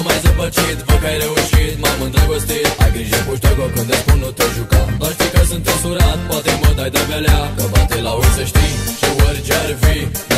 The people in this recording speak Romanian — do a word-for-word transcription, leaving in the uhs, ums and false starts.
mai zăpăcit, văd că ai reușit, m-am îndrăgostit. Ai grijă cu ștogo când îți spun nu te juca. Doar știi că sunt însurat, poate mă dai de belea, că bate la ori să știi și orice ar fi